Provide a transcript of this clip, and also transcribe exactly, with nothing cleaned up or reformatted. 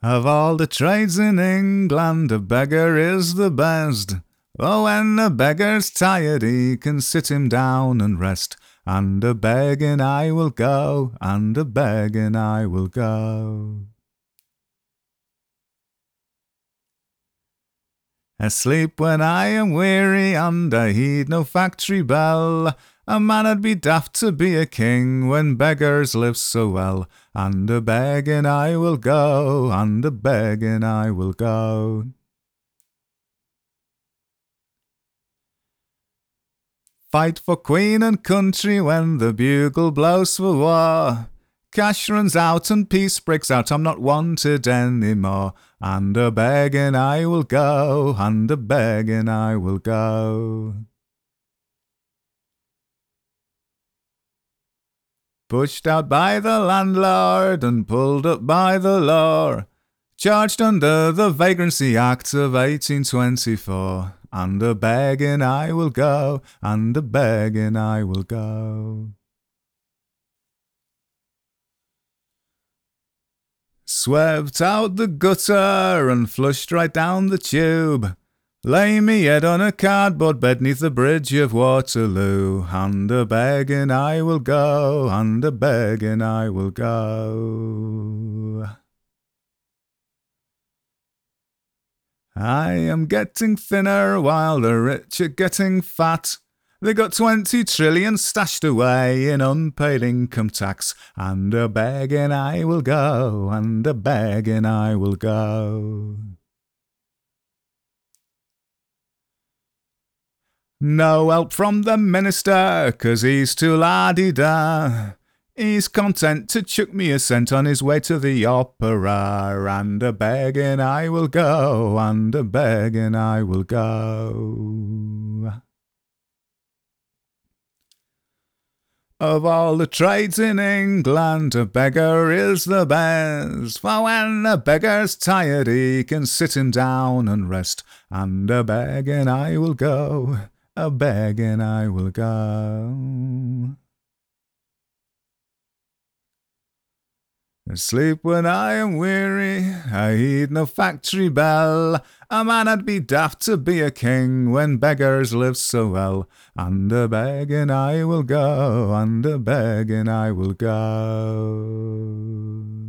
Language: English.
Of all the trades in England, a beggar is the best. Oh, when a beggar's tired, he can sit him down and rest. And a begging I will go, and a begging I will go. Asleep when I am weary, and I heed no factory bell. A man 'ud be daft to be a king when beggars live so well. And a begging I will go, and a begging I will go. Fight for queen and country when the bugle blows for war. Cash runs out and peace breaks out, I'm not wanted anymore. And a begging I will go, and a begging I will go. Pushed out by the landlord and pulled up by the law, charged under the Vagrancy Act of eighteen twenty-four. And a begging I will go, and a begging I will go. Swept out the gutter and flushed right down the tube. Lay me head on a cardboard bed neath the bridge of Waterloo. And a begging I will go, and a begging I will go. I am getting thinner while the rich are getting fat. They got twenty trillion stashed away in unpaid income tax. And a begging I will go, and a begging I will go. No help from the minister, 'cause he's too la-di-da. He's content to chuck me a cent on his way to the opera. And a begging I will go, and a begging I will go. Of all the trades in England, a beggar is the best. For when a beggar's tired, he can sit him down and rest. And a begging I will go, a begging I will go. Asleep when I am weary, I heed no factory bell. A man 'ud be daft to be a king when beggars live so well. And a begging I will go, and a begging I will go.